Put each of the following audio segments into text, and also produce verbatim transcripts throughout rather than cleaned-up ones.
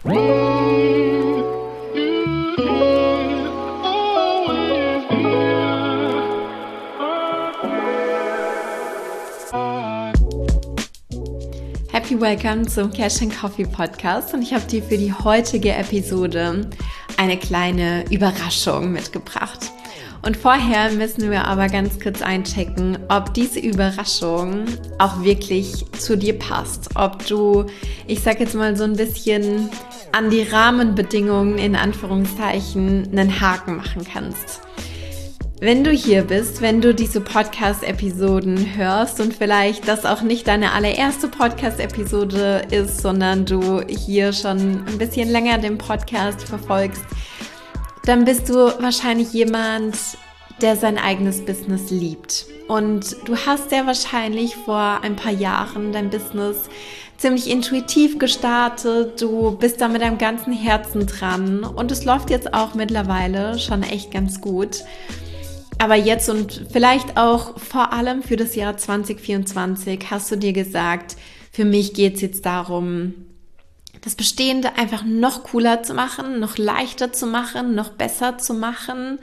Happy Welcome zum Cash and Coffee Podcast und ich habe dir für die heutige Episode eine kleine Überraschung mitgebracht. Und vorher müssen wir aber ganz kurz einchecken, ob diese Überraschung auch wirklich zu dir passt. Ob du, ich sag jetzt mal so ein bisschen an die Rahmenbedingungen in Anführungszeichen einen Haken machen kannst. Wenn du hier bist, wenn du diese Podcast-Episoden hörst und vielleicht das auch nicht deine allererste Podcast-Episode ist, sondern du hier schon ein bisschen länger den Podcast verfolgst, dann bist du wahrscheinlich jemand, der sein eigenes Business liebt. Und du hast sehr wahrscheinlich vor ein paar Jahren dein Business ziemlich intuitiv gestartet. Du bist da mit deinem ganzen Herzen dran und es läuft jetzt auch mittlerweile schon echt ganz gut. Aber jetzt und vielleicht auch vor allem für das Jahr zwanzig vierundzwanzig hast du dir gesagt, für mich geht es jetzt darum, das Bestehende einfach noch cooler zu machen, noch leichter zu machen, noch besser zu machen.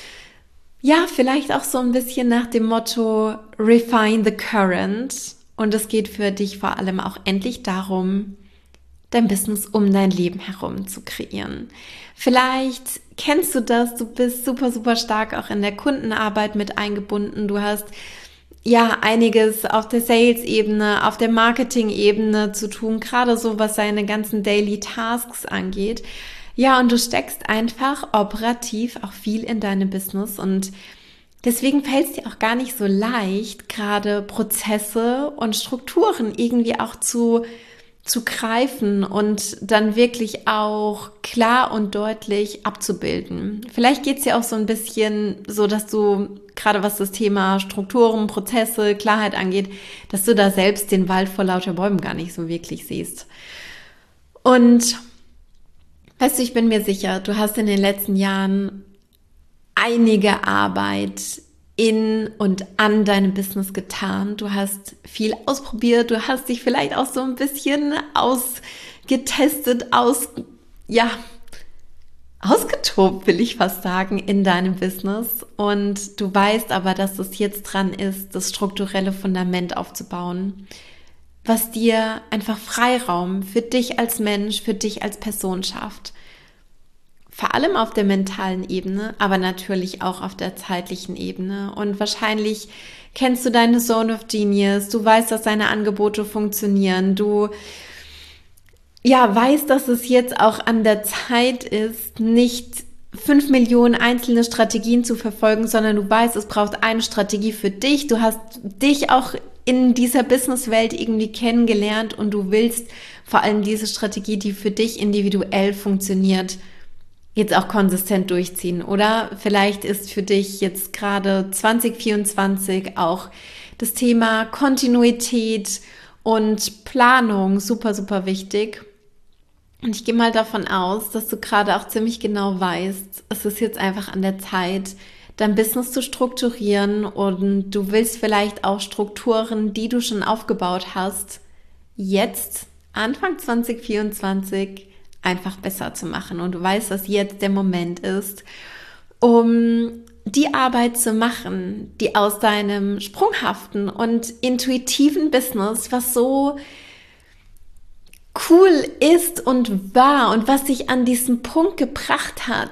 Ja, vielleicht auch so ein bisschen nach dem Motto Refine the Current. Und es geht für dich vor allem auch endlich darum, dein Business um dein Leben herum zu kreieren. Vielleicht kennst du das, du bist super, super stark auch in der Kundenarbeit mit eingebunden. Du hast ja einiges auf der Sales-Ebene, auf der Marketing-Ebene zu tun, gerade so, was deine ganzen Daily Tasks angeht. Ja, und du steckst einfach operativ auch viel in deinem Business und deswegen fällt es dir auch gar nicht so leicht, gerade Prozesse und Strukturen irgendwie auch zu zu greifen und dann wirklich auch klar und deutlich abzubilden. Vielleicht geht es dir auch so ein bisschen so, dass du, gerade was das Thema Strukturen, Prozesse, Klarheit angeht, dass du da selbst den Wald vor lauter Bäumen gar nicht so wirklich siehst. Und weißt du, ich bin mir sicher, du hast in den letzten Jahren einige Arbeit in und an deinem Business getan. Du hast viel ausprobiert, du hast dich vielleicht auch so ein bisschen ausgetestet, aus, ja, ausgetobt, will ich fast sagen, in deinem Business. Und du weißt aber, dass es jetzt dran ist, das strukturelle Fundament aufzubauen, was dir einfach Freiraum für dich als Mensch, für dich als Person schafft. Vor allem auf der mentalen Ebene, aber natürlich auch auf der zeitlichen Ebene. Und wahrscheinlich kennst du deine Zone of Genius, du weißt, dass deine Angebote funktionieren, du ja, weißt, dass es jetzt auch an der Zeit ist, nicht fünf Millionen einzelne Strategien zu verfolgen, sondern du weißt, es braucht eine Strategie für dich. Du hast dich auch in dieser Businesswelt irgendwie kennengelernt und du willst vor allem diese Strategie, die für dich individuell funktioniert, jetzt auch konsistent durchziehen. Oder vielleicht ist für dich jetzt gerade zwanzig vierundzwanzig auch das Thema Kontinuität und Planung super, super wichtig. Und ich gehe mal davon aus, dass du gerade auch ziemlich genau weißt, es ist jetzt einfach an der Zeit, dein Business zu strukturieren und du willst vielleicht auch Strukturen, die du schon aufgebaut hast, jetzt Anfang zwanzig vierundzwanzig einfach besser zu machen. Und du weißt, dass jetzt der Moment ist, um die Arbeit zu machen, die aus deinem sprunghaften und intuitiven Business, was so cool ist und war und was dich an diesen Punkt gebracht hat,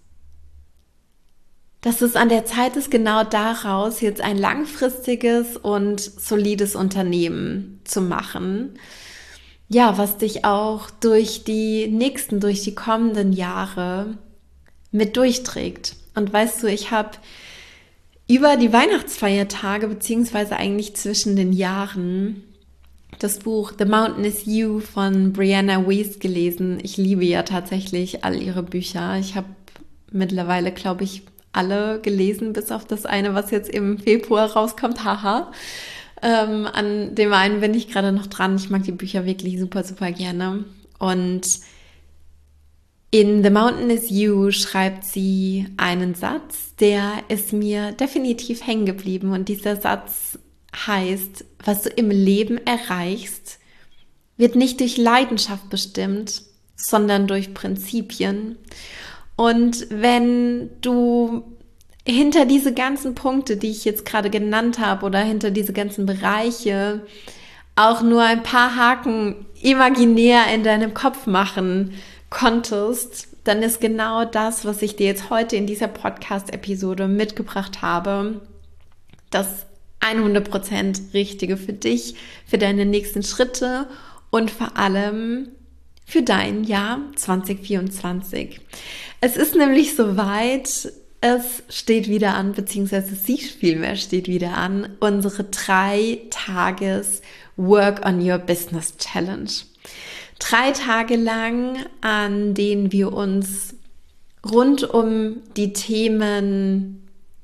dass es an der Zeit ist, genau daraus jetzt ein langfristiges und solides Unternehmen zu machen. Ja, was dich auch durch die nächsten, durch die kommenden Jahre mit durchträgt. Und weißt du, ich habe über die Weihnachtsfeiertage, beziehungsweise eigentlich zwischen den Jahren, das Buch The Mountain is You von Brianna Wiest gelesen. Ich liebe ja tatsächlich all ihre Bücher. Ich habe mittlerweile, glaube ich, alle gelesen, bis auf das eine, was jetzt im Februar rauskommt. Haha. Ähm, an dem einen bin ich gerade noch dran. Ich mag die Bücher wirklich super, super gerne. Und in The Mountain is You schreibt sie einen Satz, der ist mir definitiv hängen geblieben. Und dieser Satz heißt, was du im Leben erreichst, wird nicht durch Leidenschaft bestimmt, sondern durch Prinzipien. Und wenn du hinter diese ganzen Punkte, die ich jetzt gerade genannt habe, oder hinter diese ganzen Bereiche auch nur ein paar Haken imaginär in deinem Kopf machen konntest, dann ist genau das, was ich dir jetzt heute in dieser Podcast-Episode mitgebracht habe, das hundert Prozent Richtige für dich, für deine nächsten Schritte und vor allem für dein Jahr zwanzig vierundzwanzig. Es ist nämlich soweit, es steht wieder an, beziehungsweise sie vielmehr steht wieder an, unsere drei Tages Work on Your Business Challenge. Drei Tage lang, an denen wir uns rund um die Themen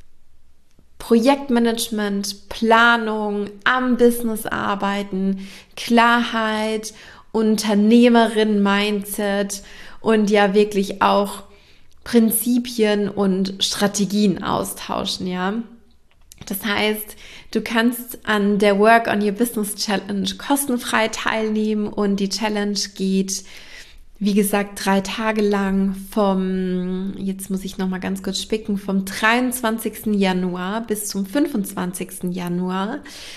Projektmanagement, Planung, am Business arbeiten, Klarheit, Unternehmerin-Mindset und ja wirklich auch Prinzipien und Strategien austauschen, ja. Das heißt, du kannst an der Work on Your Business Challenge kostenfrei teilnehmen und die Challenge geht, wie gesagt, drei Tage lang vom, jetzt muss ich nochmal ganz kurz spicken, vom dreiundzwanzigsten Januar bis zum fünfundzwanzigsten Januar,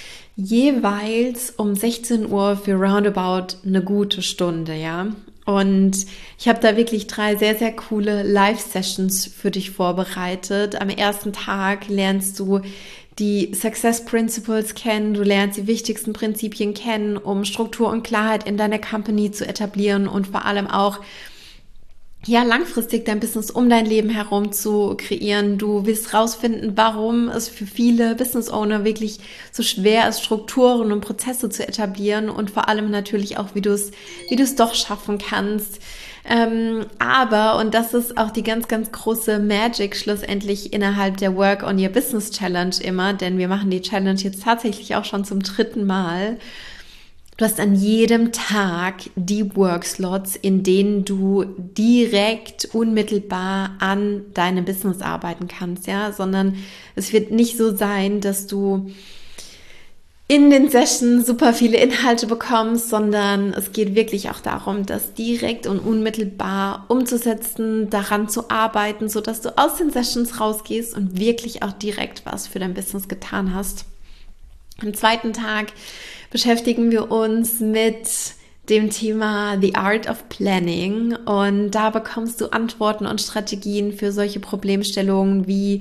jeweils um sechzehn Uhr für roundabout eine gute Stunde, ja. Und ich habe da wirklich drei sehr, sehr coole Live-Sessions für dich vorbereitet. Am ersten Tag lernst du die Success Principles kennen, du lernst die wichtigsten Prinzipien kennen, um Struktur und Klarheit in deiner Company zu etablieren und vor allem auch ja langfristig dein Business um dein Leben herum zu kreieren. Du willst rausfinden, warum es für viele Business Owner wirklich so schwer ist, Strukturen und Prozesse zu etablieren und vor allem natürlich auch, wie du es wie du es doch schaffen kannst. Ähm, aber, und das ist auch die ganz, ganz große Magic schlussendlich innerhalb der Work on Your Business Challenge immer, denn wir machen die Challenge jetzt tatsächlich auch schon zum dritten Mal. Du hast an jedem Tag die Workslots, in denen du direkt unmittelbar an deinem Business arbeiten kannst, ja, sondern es wird nicht so sein, dass du in den Sessions super viele Inhalte bekommst, sondern es geht wirklich auch darum, das direkt und unmittelbar umzusetzen, daran zu arbeiten, sodass du aus den Sessions rausgehst und wirklich auch direkt was für dein Business getan hast. Am zweiten Tag beschäftigen wir uns mit dem Thema The Art of Planning und da bekommst du Antworten und Strategien für solche Problemstellungen wie: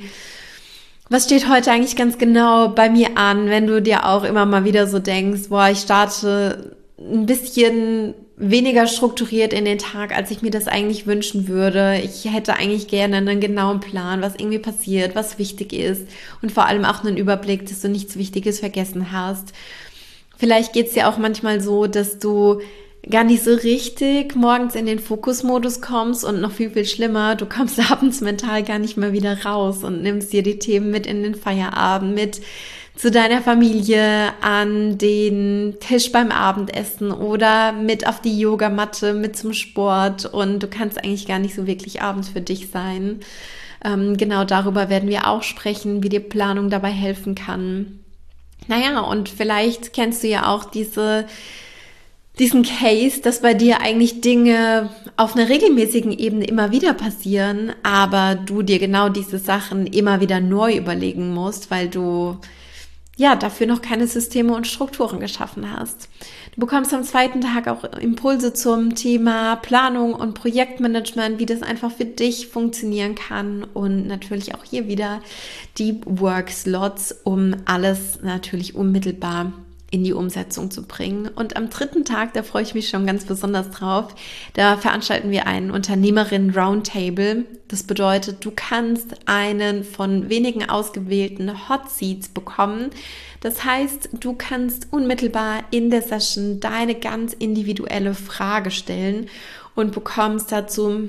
Was steht heute eigentlich ganz genau bei mir an, wenn du dir auch immer mal wieder so denkst, boah, ich starte ein bisschen weniger strukturiert in den Tag, als ich mir das eigentlich wünschen würde. Ich hätte eigentlich gerne einen genauen Plan, was irgendwie passiert, was wichtig ist und vor allem auch einen Überblick, dass du nichts Wichtiges vergessen hast. Vielleicht geht es dir auch manchmal so, dass du gar nicht so richtig morgens in den Fokusmodus kommst und noch viel, viel schlimmer, du kommst abends mental gar nicht mehr wieder raus und nimmst dir die Themen mit in den Feierabend, mit zu deiner Familie, an den Tisch beim Abendessen oder mit auf die Yogamatte, mit zum Sport und du kannst eigentlich gar nicht so wirklich abends für dich sein. Ähm, genau darüber werden wir auch sprechen, wie dir Planung dabei helfen kann. Naja, und vielleicht kennst du ja auch diese diesen Case, dass bei dir eigentlich Dinge auf einer regelmäßigen Ebene immer wieder passieren, aber du dir genau diese Sachen immer wieder neu überlegen musst, weil du ja dafür noch keine Systeme und Strukturen geschaffen hast. Du bekommst am zweiten Tag auch Impulse zum Thema Planung und Projektmanagement, wie das einfach für dich funktionieren kann und natürlich auch hier wieder Deep Work Slots, um alles natürlich unmittelbar in die Umsetzung zu bringen. Und am dritten Tag, da freue ich mich schon ganz besonders drauf, da veranstalten wir einen Unternehmerinnen-Roundtable. Das bedeutet, du kannst einen von wenigen ausgewählten Hot Seats bekommen. Das heißt, du kannst unmittelbar in der Session deine ganz individuelle Frage stellen und bekommst dazu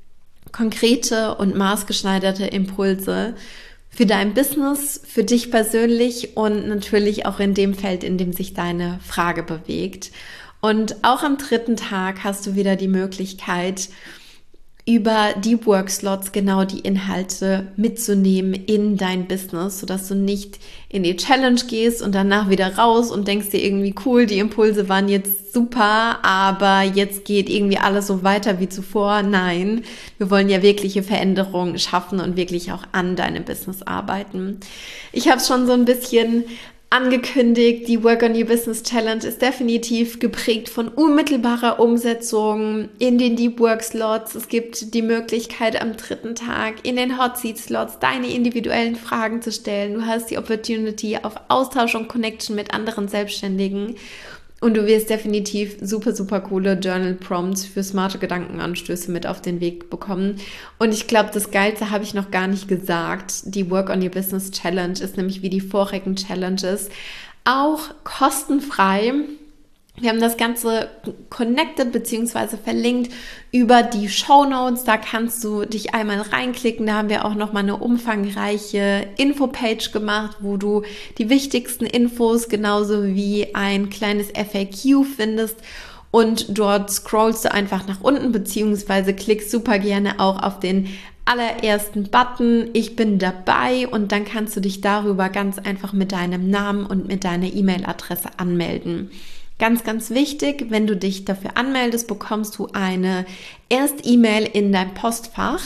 konkrete und maßgeschneiderte Impulse für dein Business, für dich persönlich und natürlich auch in dem Feld, in dem sich deine Frage bewegt. Und auch am dritten Tag hast du wieder die Möglichkeit, über Deep Work Slots genau die Inhalte mitzunehmen in dein Business, sodass du nicht in die Challenge gehst und danach wieder raus und denkst dir irgendwie, cool, die Impulse waren jetzt super, aber jetzt geht irgendwie alles so weiter wie zuvor. Nein, wir wollen ja wirkliche Veränderungen schaffen und wirklich auch an deinem Business arbeiten. Ich habe es schon so ein bisschen angekündigt, die Work on Your Business Challenge ist definitiv geprägt von unmittelbarer Umsetzung in den Deep Work Slots. Es gibt die Möglichkeit, am dritten Tag in den Hot Seat Slots deine individuellen Fragen zu stellen. Du hast die Opportunity auf Austausch und Connection mit anderen Selbstständigen. Und du wirst definitiv super, super coole Journal-Prompts für smarte Gedankenanstöße mit auf den Weg bekommen. Und ich glaube, das Geilste habe ich noch gar nicht gesagt. Die Work on Your Business Challenge ist nämlich wie die vorigen Challenges auch kostenfrei. Wir haben das Ganze connected bzw. verlinkt über die Shownotes. Da kannst du dich einmal reinklicken. Da haben wir auch nochmal eine umfangreiche Infopage gemacht, wo du die wichtigsten Infos genauso wie ein kleines F A Q findest. Und dort scrollst du einfach nach unten bzw. klickst super gerne auch auf den allerersten Button, ich bin dabei, und dann kannst du dich darüber ganz einfach mit deinem Namen und mit deiner E-Mail-Adresse anmelden. Ganz, ganz wichtig, wenn du dich dafür anmeldest, bekommst du eine Erst-E-Mail in dein Postfach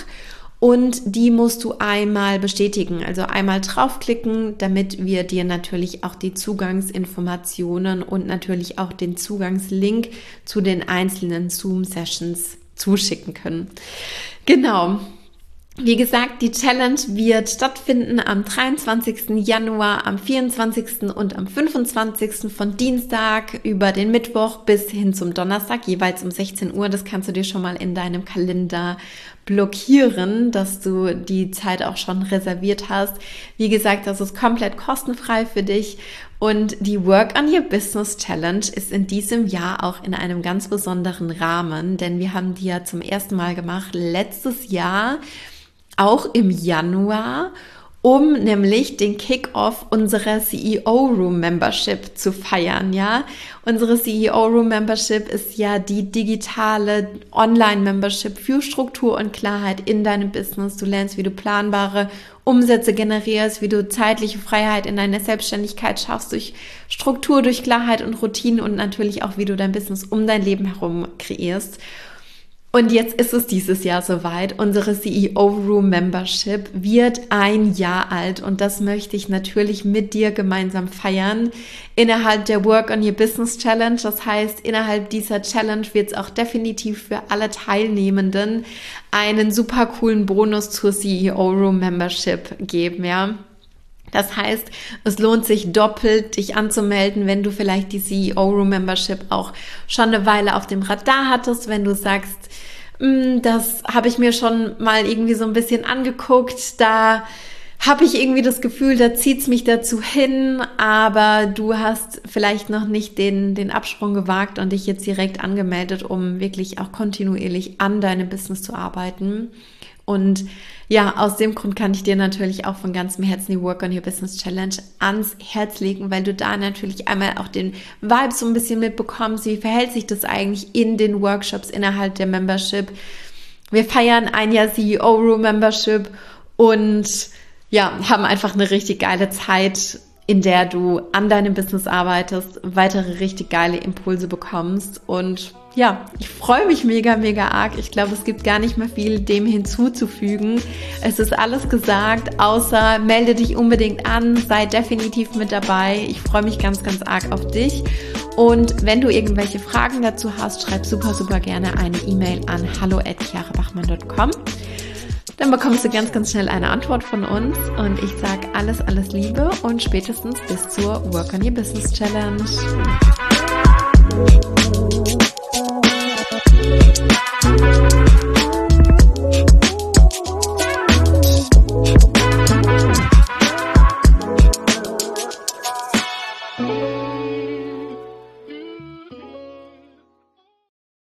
und die musst du einmal bestätigen, also einmal draufklicken, damit wir dir natürlich auch die Zugangsinformationen und natürlich auch den Zugangslink zu den einzelnen Zoom-Sessions zuschicken können. Genau. Wie gesagt, die Challenge wird stattfinden am dreiundzwanzigsten Januar, am vierundzwanzigsten und am fünfundzwanzigsten von Dienstag über den Mittwoch bis hin zum Donnerstag, jeweils um sechzehn Uhr. Das kannst du dir schon mal in deinem Kalender blockieren, dass du die Zeit auch schon reserviert hast. Wie gesagt, das ist komplett kostenfrei für dich. Und die Work on Your Business Challenge ist in diesem Jahr auch in einem ganz besonderen Rahmen, denn wir haben die ja zum ersten Mal gemacht letztes Jahr, auch im Januar, um nämlich den Kick-Off unserer C E O Room Membership zu feiern, ja. Unsere C E O Room Membership ist ja die digitale Online-Membership für Struktur und Klarheit in deinem Business. Du lernst, wie du planbare Umsätze generierst, wie du zeitliche Freiheit in deiner Selbstständigkeit schaffst durch Struktur, durch Klarheit und Routine und natürlich auch, wie du dein Business um dein Leben herum kreierst. Und jetzt ist es dieses Jahr soweit. Unsere C E O Room Membership wird ein Jahr alt und das möchte ich natürlich mit dir gemeinsam feiern innerhalb der Work on Your Business Challenge. Das heißt, innerhalb dieser Challenge wird es auch definitiv für alle Teilnehmenden einen super coolen Bonus zur C E O Room Membership geben, ja. Das heißt, es lohnt sich doppelt, dich anzumelden, wenn du vielleicht die C E O Room Membership auch schon eine Weile auf dem Radar hattest, wenn du sagst, das habe ich mir schon mal irgendwie so ein bisschen angeguckt, da habe ich irgendwie das Gefühl, da zieht es mich dazu hin, aber du hast vielleicht noch nicht den, den Absprung gewagt und dich jetzt direkt angemeldet, um wirklich auch kontinuierlich an deinem Business zu arbeiten. Und ja, aus dem Grund kann ich dir natürlich auch von ganzem Herzen die Work on Your Business Challenge ans Herz legen, weil du da natürlich einmal auch den Vibe so ein bisschen mitbekommst. Wie verhält sich das eigentlich in den Workshops innerhalb der Membership? Wir feiern ein Jahr C E O Room Membership und ja, haben einfach eine richtig geile Zeit, in der du an deinem Business arbeitest, weitere richtig geile Impulse bekommst. Und ja, ich freue mich mega, mega arg. Ich glaube, es gibt gar nicht mehr viel dem hinzuzufügen. Es ist alles gesagt, außer melde dich unbedingt an, sei definitiv mit dabei. Ich freue mich ganz, ganz arg auf dich. Und wenn du irgendwelche Fragen dazu hast, schreib super, super gerne eine E-Mail an hallo at chiara bachmann punkt com. Dann bekommst du ganz, ganz schnell eine Antwort von uns und ich sage alles, alles Liebe und spätestens bis zur Work on Your Business Challenge.